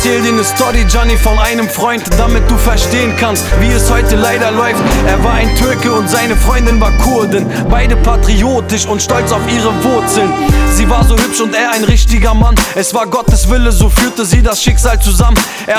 erzähl dir ne Story, Gianni, von einem Freund, damit du verstehen kannst, wie es heute leider läuft. Er war ein Türke und seine Freundin war Kurdin, beide patriotisch und stolz auf ihre Wurzeln. Sie war so hübsch und er ein richtiger Mann. Es war Gottes Wille, so führte sie das Schicksal zusammen.